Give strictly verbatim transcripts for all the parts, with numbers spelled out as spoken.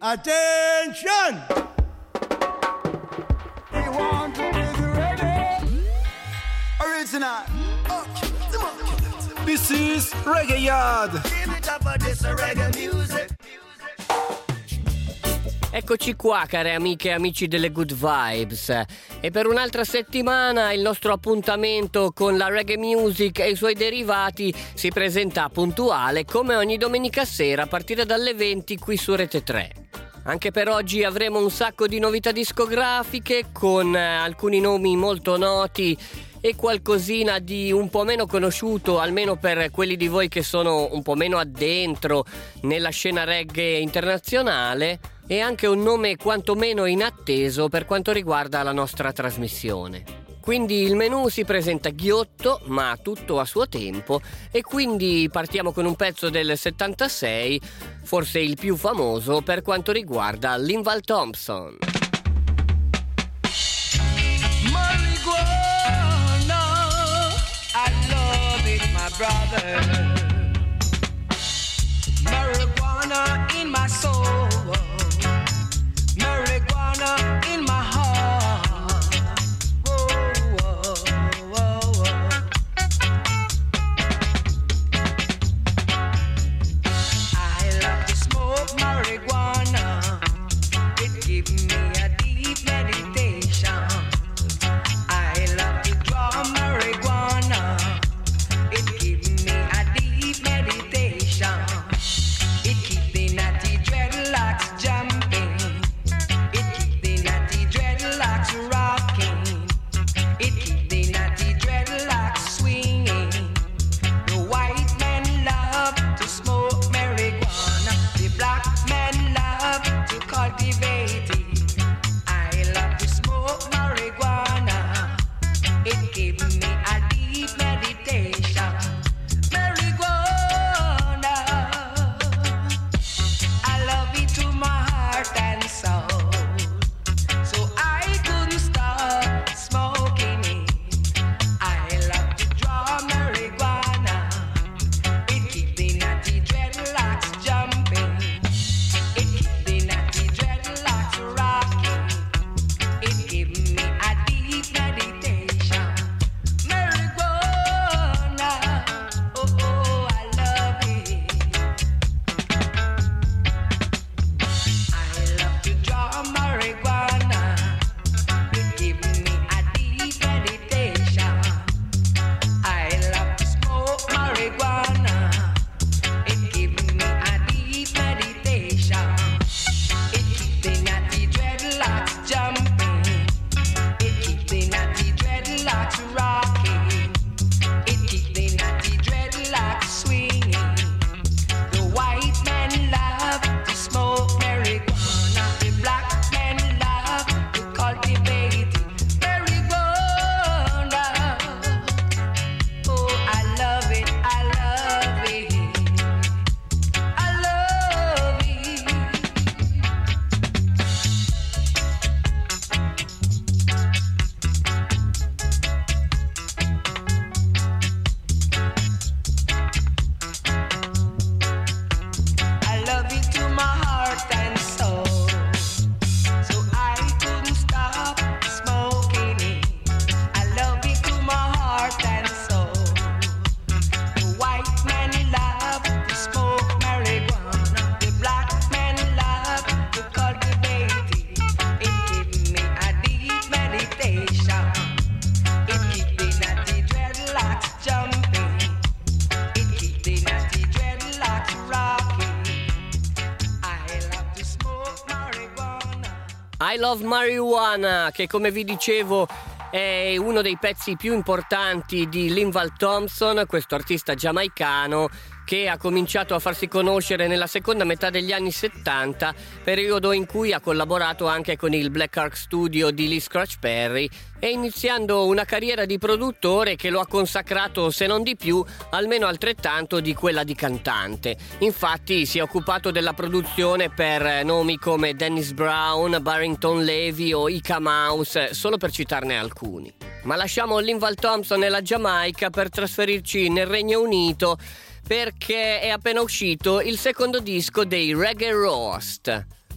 Attention! We want to be ready. Original. This is Reggae Yard. Give it up for this reggae music. Eccoci qua, care amiche e amici delle Good Vibes, e per un'altra settimana il nostro appuntamento con la reggae music e i suoi derivati si presenta puntuale come ogni domenica sera a partire dalle venti qui su Rete tre. Anche per oggi avremo un sacco di novità discografiche con alcuni nomi molto noti e qualcosina di un po' meno conosciuto, almeno per quelli di voi che sono un po' meno addentro nella scena reggae internazionale, e anche un nome quantomeno inatteso per quanto riguarda la nostra trasmissione. Quindi il menù si presenta ghiotto, ma tutto a suo tempo, e quindi partiamo con un pezzo del settantasei, forse il più famoso per quanto riguarda Linval Thompson. My brother, marijuana in my soul, marijuana in my heart. Whoa, whoa, whoa, whoa. I love to smoke marijuana. It gives me a deep meditation. I love to draw marijuana. It gives me a deep meditation. It keeps the natty dreadlocks jumping. It keeps the natty dreadlocks rocking. It keeps the natty dreadlocks swinging. The white men love to smoke marijuana. The black men love to cultivate it. I love to smoke marijuana. It gives me a deep meditation. Marijuana, I love it to my heart and soul. So I couldn't stop smoking it. I love to draw marijuana. It keeps the natty dreadlocks jumping. It keeps the natty dreadlocks rocking. It gives me a deep meditation. Marijuana, oh oh, I love it. I love to draw marijuana. It gives me a deep meditation. I love to smoke marijuana. It gives me a deep meditation. It keeps the natty dreadlocks jumping. It keeps the natty dreadlocks rocking. It keeps the natty dreadlocks swinging. The white men love to smoke marijuana. The black men love to cultivate it. Marijuana, oh I love it, I love it, I love it. I love it to my heart and soul. So I couldn't stop smoking it. I love it to my heart and soul. The white man love to smoke marijuana. The black man love to cultivate it. It gives me a deep meditation. It keeps the natty dreadlocks jumping. It keeps the natty dreadlocks rocking. I love to smoke marijuana. I Love Marijuana, che come vi dicevo è uno dei pezzi più importanti di Linval Thompson, questo artista giamaicano che ha cominciato a farsi conoscere nella seconda metà degli anni settanta, periodo in cui ha collaborato anche con il Black Ark Studio di Lee Scratch Perry, e iniziando una carriera di produttore che lo ha consacrato, se non di più, almeno altrettanto di quella di cantante. Infatti si è occupato della produzione per nomi come Dennis Brown, Barrington Levy o Ika Mouse, solo per citarne alcuni. Ma lasciamo Linval Thompson e la Giamaica per trasferirci nel Regno Unito, perché è appena uscito il secondo disco dei Reggae Roast.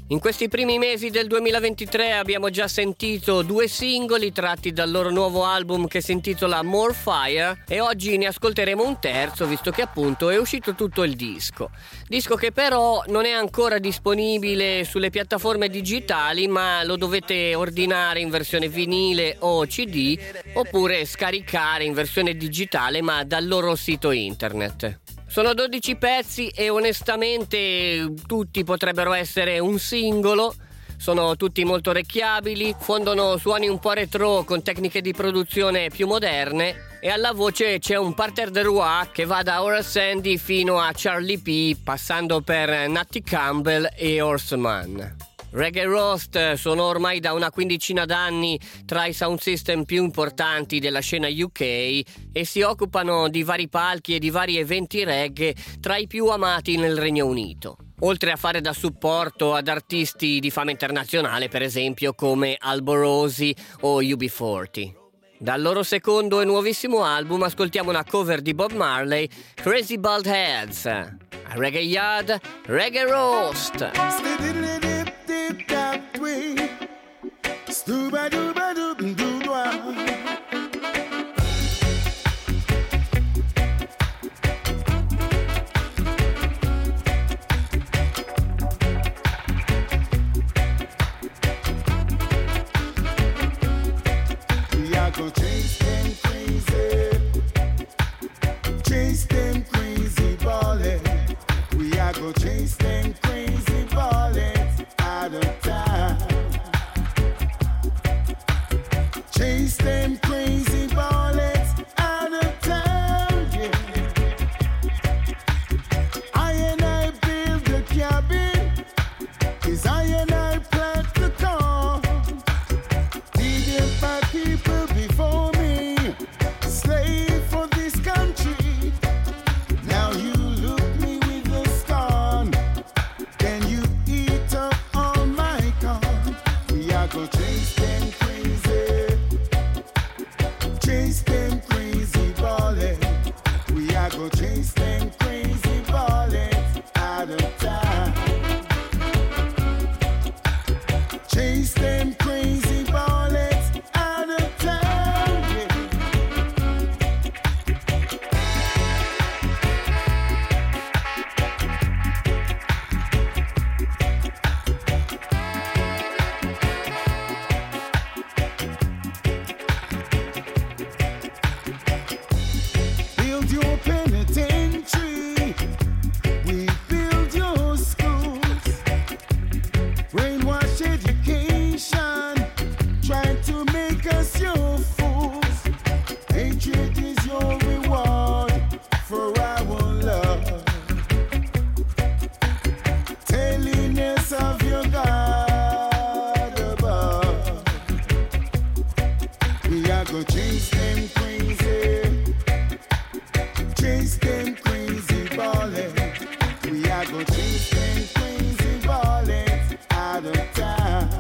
In questi primi mesi del duemilaventitré abbiamo già sentito due singoli tratti dal loro nuovo album che si intitola More Fire e oggi ne ascolteremo un terzo, visto che appunto è uscito tutto il disco. Disco che però non è ancora disponibile sulle piattaforme digitali, ma lo dovete ordinare in versione vinile o C D oppure scaricare in versione digitale ma dal loro sito internet. Sono dodici pezzi e onestamente tutti potrebbero essere un singolo. Sono tutti molto orecchiabili, fondono suoni un po' retro con tecniche di produzione più moderne e alla voce c'è un parterre de roi che va da Horace Sandy fino a Charlie P, passando per Natty Campbell e Horseman. Reggae Roast sono ormai da una quindicina d'anni tra i sound system più importanti della scena U K e si occupano di vari palchi e di vari eventi reggae tra i più amati nel Regno Unito. Oltre a fare da supporto ad artisti di fama internazionale, per esempio come Alborosi o U B quaranta. Dal loro secondo e nuovissimo album ascoltiamo una cover di Bob Marley, Crazy Bald Heads. A Reggae Yard, Reggae Roast. That way, stooba dooba dooba dooba. We are gonna chase them crazy, chase them crazy ballin'. We are gonna chase them crazy ballin'. Out of time. Chase them crazy bullets out of town, yeah. I and I build the cabin, is I and I plant the corn. Needed by people before me, slave for this country. Now you look me with the scorn, then you eat up. Go chase them crazy, chase them crazy ballin'. We are go chase them crazy ballin' out of time. Chase them crazy ballin' out of time. Chase them crazy ballets out of time.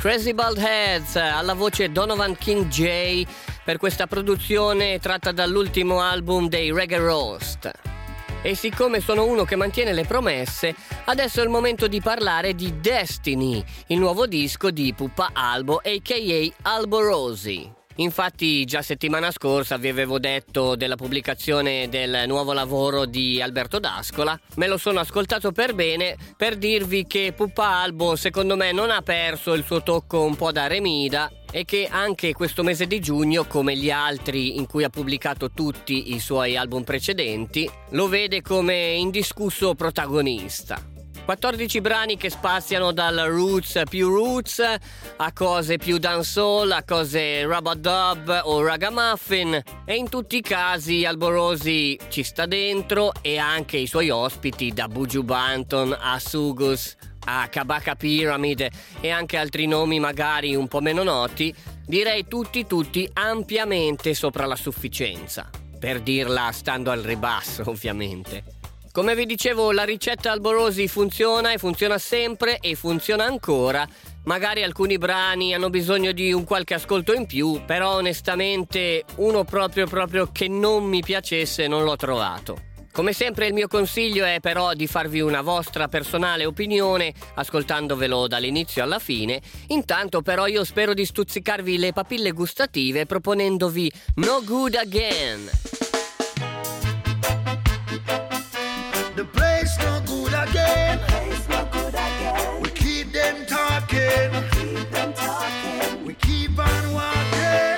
Crazy Bald Heads, alla voce Donovan King J, per questa produzione tratta dall'ultimo album dei Reggae Roast. E siccome sono uno che mantiene le promesse, adesso è il momento di parlare di Destiny, il nuovo disco di Pupa Albo, a k a. Alborosi. Infatti già settimana scorsa vi avevo detto della pubblicazione del nuovo lavoro di Alberto D'Ascola. Me lo sono ascoltato per bene per dirvi che Pupa Albo secondo me non ha perso il suo tocco un po' da Remida e che anche questo mese di giugno, come gli altri in cui ha pubblicato tutti i suoi album precedenti, lo vede come indiscusso protagonista. quattordici brani che spaziano dal roots più roots a cose più dancehall, a cose rub-a-dub o ragamuffin, e in tutti i casi Alborosi ci sta dentro, e anche i suoi ospiti, da Buju Banton a Sugus a Kabaka Pyramid e anche altri nomi magari un po' meno noti, direi tutti tutti ampiamente sopra la sufficienza, per dirla stando al ribasso ovviamente. Come vi dicevo, la ricetta Alborosi funziona e funziona sempre e funziona ancora. Magari alcuni brani hanno bisogno di un qualche ascolto in più, però onestamente uno proprio proprio che non mi piacesse non l'ho trovato. Come sempre il mio consiglio è però di farvi una vostra personale opinione ascoltandovelo dall'inizio alla fine. Intanto però io spero di stuzzicarvi le papille gustative proponendovi No Good Again. The place no good again. Place no good again. We keep them talking. Keep them talking. We keep on walking.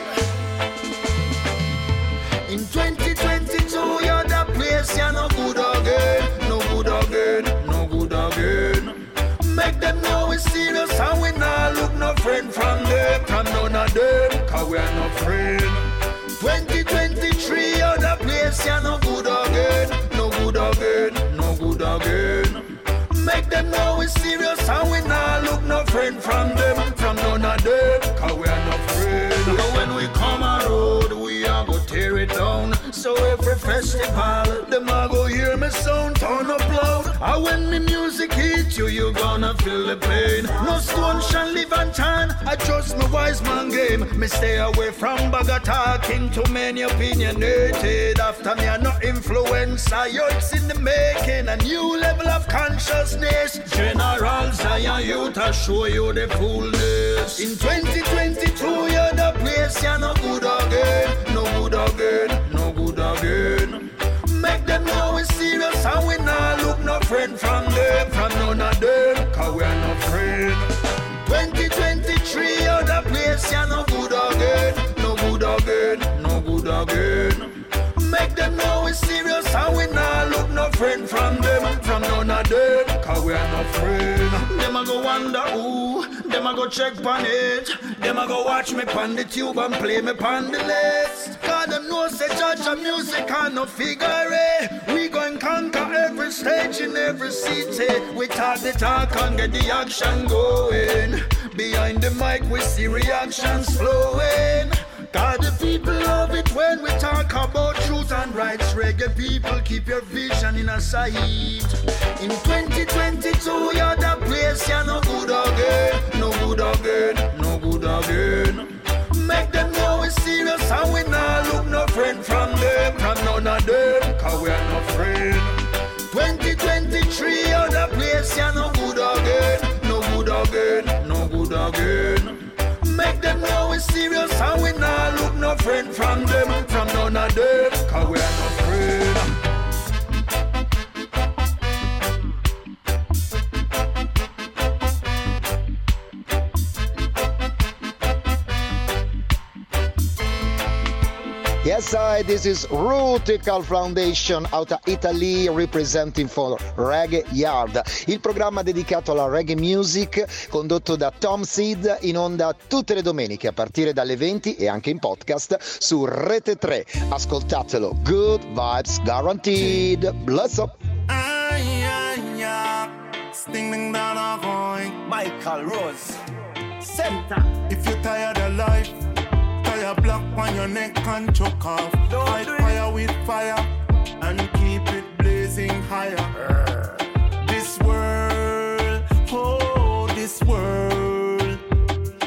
In twenty twenty-two, you're the place, you're no good again. No good again, no good again. Make them know we're serious and we not look no friend from them. From none of them, cause we're no friend. twenty twenty-three, you're the place, you're no good again. No good again, no good again. Make them know we're serious and we not look no friend from them. From none of them, cause we're no friend. But when we come a road, we are go tear it down. So every festival, them a go hear me sound, turn up loud. And when me music hit you, you gonna feel the pain. No stone shall live and turn, I trust my wise man game. Me stay away from bag talking, too many opinionated. After me I no influencer, youths in the making. A new level of consciousness. General Zion youth I show you the fullness. In twenty twenty-two you're the place, you're no good again. No good again, no good again. Make them know we're serious and we not look no friend from them. From none of them, cause we're no friend. twenty twenty-three you're the place, you're no good again. No good again, no good again. Make them know we're serious and we not look no friend from them. From none of them, cause we're no friend. Them a go wonder who, them a go check pon it. Them a go watch me pon the tube and play me pon the list. Cause them know say judge of music and no figure eight. We go and conquer every stage in every city. We talk the talk and get the action going. Behind the mic we see reactions flowing. God, the people love it when we talk about truth and rights. Reggae people, keep your vision in a sight. In twenty twenty-two, you're the place, you're no good again. No good again, no good again. Make them know we're serious and we not look no friend from them. From none of them, cause we're no friend. twenty twenty-three, you're the place, you're no good again. No good again, no good again. Make them know we're serious and we not look no friend from them. From none of them, cause we're no friend. Yes, I, this is Rutical Foundation out of Italy representing for Reggae Yard, il programma dedicato alla reggae music condotto da Tom Seed, in onda tutte le domeniche a partire dalle venti e anche in podcast su Rete tre. Ascoltatelo, good vibes guaranteed. Bless up. Sting down a point. Michael Rose, Center. If you're tired of life, fire block on your neck and choke off. Don't Fight do fire with fire and keep it blazing higher. This world, oh, this world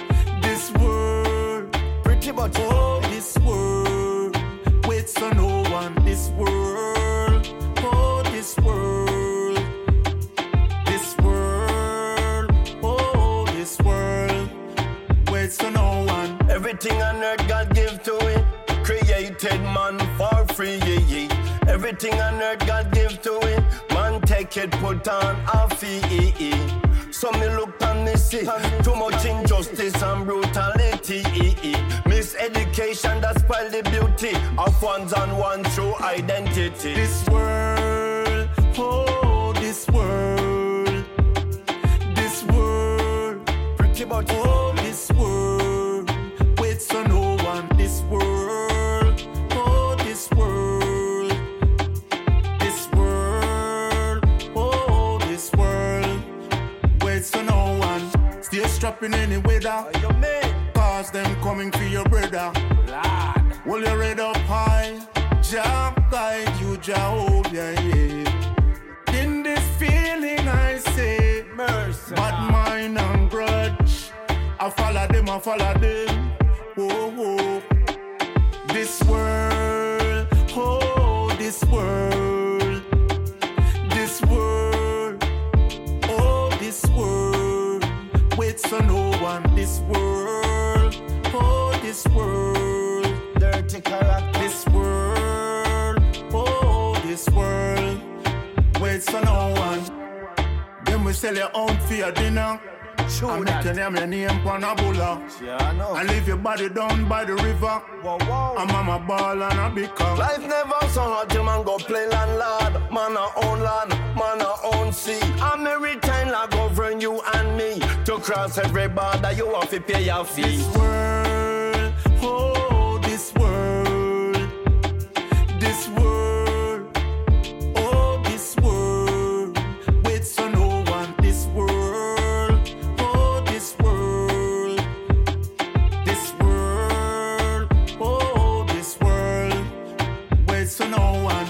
Everything on earth God give to it. Man take it, put on a fee. So me look and me see too much injustice and brutality. Miseducation that spoil the beauty of ones and one true identity. This world, oh, this world, this world, Pretty much oh, this world, waits on no one. This world, oh, this world, this world, oh, this world, waits on no one. Still strapping any weather, you mean? cause them coming for your brother. Lord. Hold your head up high, Jah guide you, Jah hold your head. In this feeling I say, Mercy. bad mind and grudge, I follow them, I follow them. Oh, oh. This world, oh, this world, this world, oh, this world, waits on no one. This world, oh, this world, Dirty character. this world, oh, this world, waits on no one. Then we sell your own for your dinner. True And that. make your name your name on a bulla. Yeah, I know. And leave your body down by the river. Whoa, whoa. And mama ball and a big cup. Life never so hard till man go play landlord. Man a own land, man a own sea. I'm every time like govern you and me. To cross every border you have to pay your fee. This world, oh, this world, this world, oh, this world, waits on no one. This world, oh, this world, this world, oh, this world, waits on no one.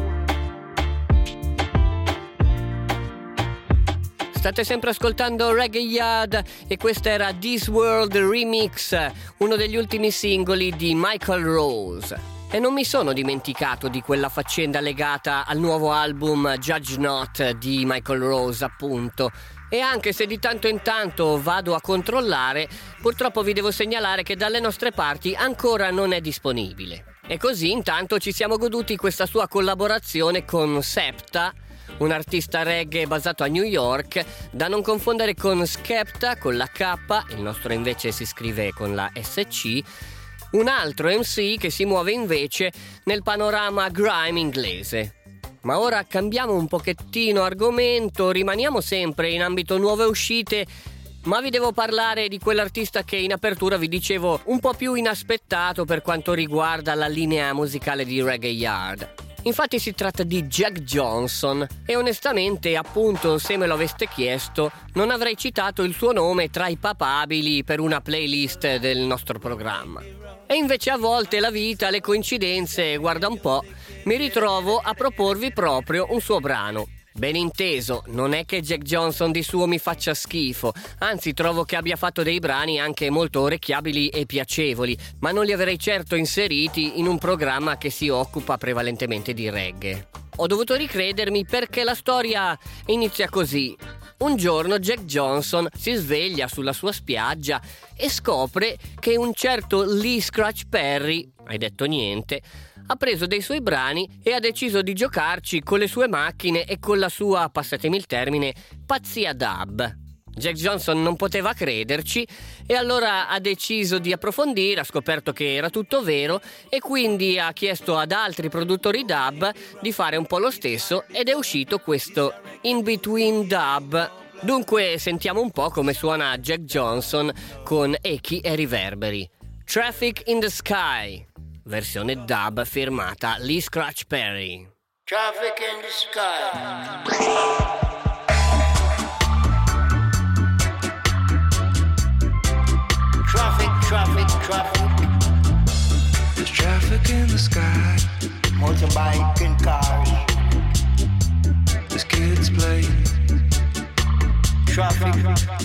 State sempre ascoltando Reggae Yard e questa era This World Remix, uno degli ultimi singoli di Michael Rose. E non mi sono dimenticato di quella faccenda legata al nuovo album Judge Not di Michael Rose, appunto. E anche se di tanto in tanto vado a controllare, purtroppo vi devo segnalare che dalle nostre parti ancora non è disponibile. E così intanto ci siamo goduti questa sua collaborazione con Septa, un artista reggae basato a New York, da non confondere con Skepta con la K, il nostro invece si scrive con la S C, un altro M C che si muove invece nel panorama grime inglese. Ma ora cambiamo un pochettino argomento, rimaniamo sempre in ambito nuove uscite, ma vi devo parlare di quell'artista che in apertura vi dicevo un po' più inaspettato per quanto riguarda la linea musicale di Reggae Yard. Infatti si tratta di Jack Johnson e onestamente, appunto, se me lo aveste chiesto, non avrei citato il suo nome tra i papabili per una playlist del nostro programma. E invece a volte la vita, le coincidenze, guarda un po', mi ritrovo a proporvi proprio un suo brano. Ben inteso, non è che Jack Johnson di suo mi faccia schifo, anzi trovo che abbia fatto dei brani anche molto orecchiabili e piacevoli, ma non li avrei certo inseriti in un programma che si occupa prevalentemente di reggae. Ho dovuto ricredermi perché la storia inizia così. Un giorno Jack Johnson si sveglia sulla sua spiaggia e scopre che un certo Lee Scratch Perry, hai detto niente, ha preso dei suoi brani e ha deciso di giocarci con le sue macchine e con la sua, passatemi il termine, pazzia dub. Jack Johnson non poteva crederci e allora ha deciso di approfondire, ha scoperto che era tutto vero e quindi ha chiesto ad altri produttori dub di fare un po' lo stesso ed è uscito questo In Between Dub. Dunque sentiamo un po' come suona Jack Johnson con echi e riverberi. Traffic in the Sky, versione dub firmata Lee Scratch Perry. Traffic in the sky. Traffic, traffic, traffic. There's traffic in the sky. Motorbike and cars. There's kids playing. Traffic.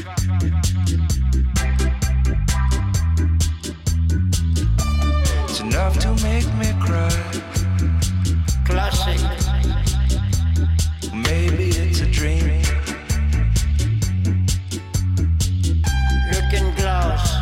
It's enough to make me cry. Classic. Maybe it's a dream. Looking glass.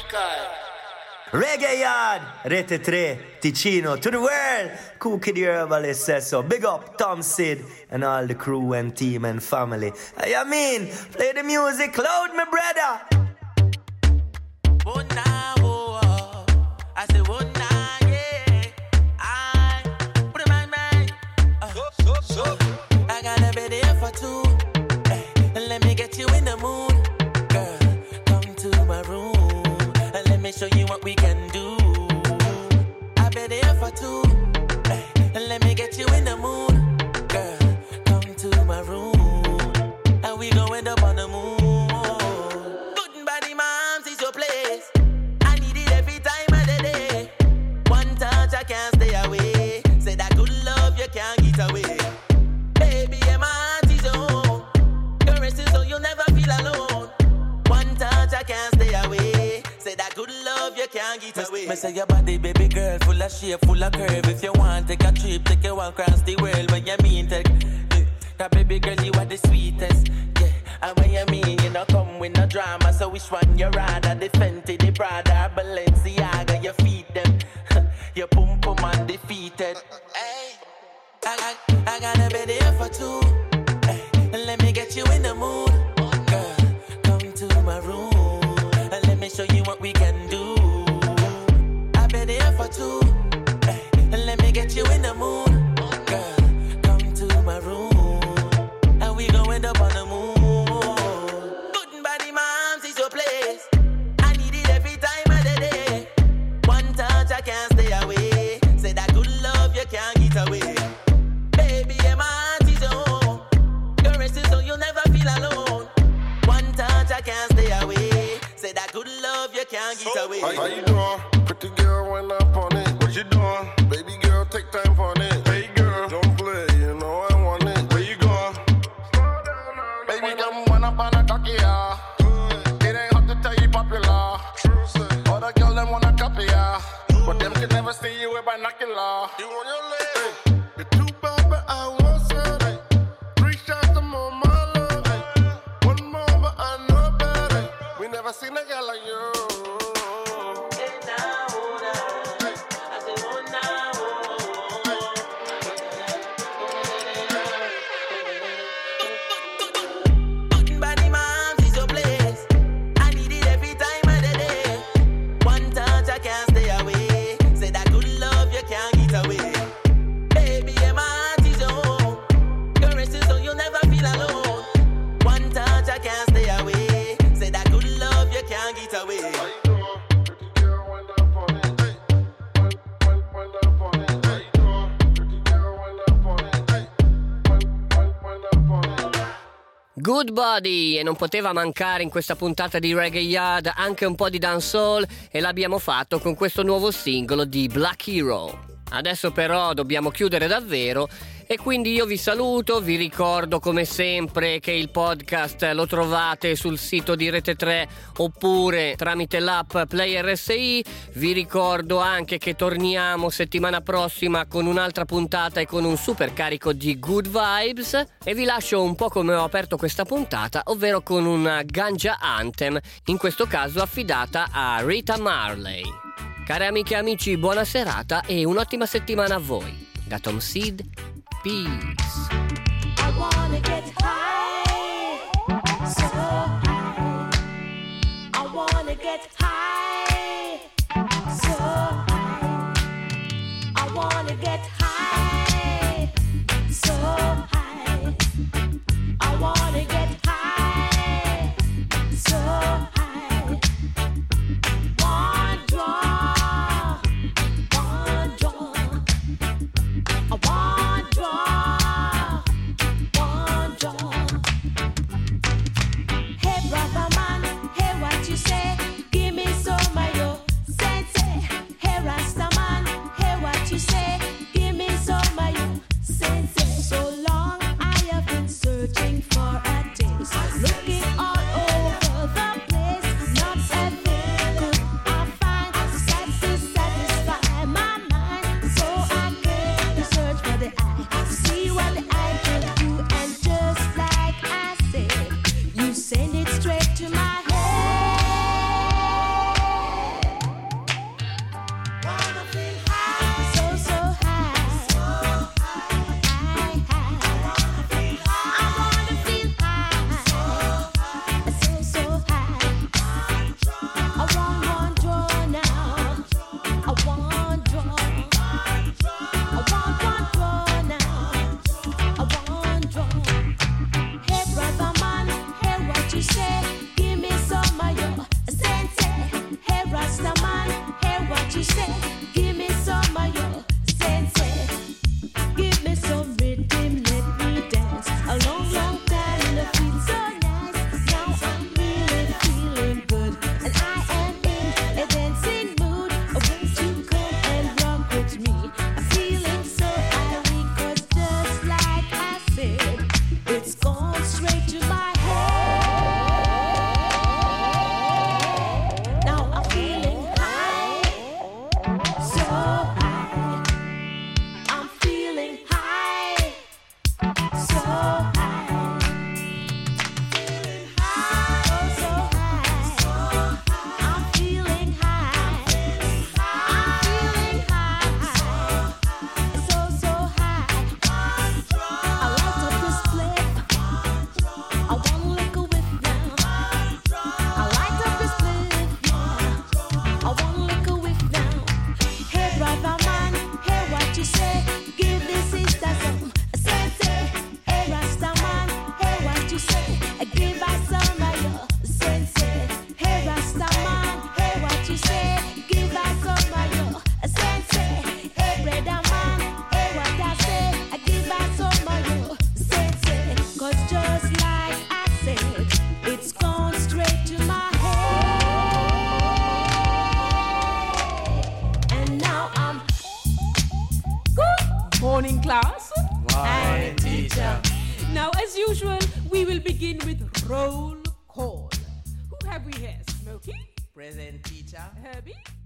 sky. Reggae Yard, Rete tre, Ticino, to the world. Cool Kid Herbalist says so. Big up Tom Sid and all the crew and team and family. I mean, play the music loud, my brother. Oh, nah, oh, oh. I say, oh, nah, yeah. I put in my mind. Uh, so, so, so. I gotta be there for two. Hey, let me get you in the mood. Girl, come to my room. Let me show you what we can do. I've been there for two. Hey, let me get you in the mood. Girl, come to my room. And we gon' end up on the moon. Good body, moms, is your place. I need it every time of the day. One touch, I can't stay away. Say that good love, you can't get away. Baby, yeah, my heart is your home. Caresses so you'll never feel alone. One touch, I can't stay away. Say that good love, you can't get away. Me say your body, baby girl, full of shape, full of curve. If you want, take a trip, take you one across the world. When you mean, take that baby girl, you are the sweetest. Yeah, and when you mean, you know, come with no drama. So which one you rather? The Fenty, the Prada, Balenciaga, you feed them. You pum pum undefeated. Hey, I, I, I gotta be there for two. Hey, let me get you in the mood. Girl, come to my room. Let me show you what we can do. I've been there for two. Hey, let me get you in the mood. Girl, come to my room. And we gon' end up on the moon. Good body, moms, is your place. I need it every time of the day. One touch, I can't stay away. Say that good love, you can't get away. Baby, yeah, my heart is your home. Caresses so you'll never feel alone. One touch, I can't stay away. Say that good love, you can't get away. How, how you doing? Pretty girl, wind up on it. What you doing? Baby girl, take time on it. Hey girl, don't play, you know I want it. Where you going? Baby, come wind up on a cocky, yeah. It ain't hard to tell you popular. All the girls, them wanna copy, yeah. But them can never see you with binocular. You on your leg? Hey, you're too bad, but I want some. Hey, three shots of more, my love. Hey, one more, but I know better. We never seen a girl like you. Body, moms, is your place. I need it every time of the day. One touch, I can't stay away. Say that good love, you can't get away. Baby, yeah, my heart is your home. Caresses so you'll never feel alone. One touch, I can't stay away. Say that good love, you can't get away. Good Body, e non poteva mancare in questa puntata di Reggae Yard anche un po' di dancehall, e l'abbiamo fatto con questo nuovo singolo di Black Hero. Adesso però dobbiamo chiudere davvero, e quindi io vi saluto, vi ricordo come sempre che il podcast lo trovate sul sito di Rete tre oppure tramite l'app Play R S I. Vi ricordo anche che torniamo settimana prossima con un'altra puntata e con un super carico di good vibes, e vi lascio un po' come ho aperto questa puntata, ovvero con una Ganja Anthem, in questo caso affidata a Rita Marley. Care amiche e amici, buona serata e un'ottima settimana a voi. Da Tom Sid, peace. I wanna get high, so high. I wanna get high, so high. I wanna get high, so high. I wanna get high, so high. One draw, one draw. I want draw. morning, class. Morning, teacher. Now, as usual, we will begin with roll call. Who have we here? Smokey? Present, teacher. Herbie?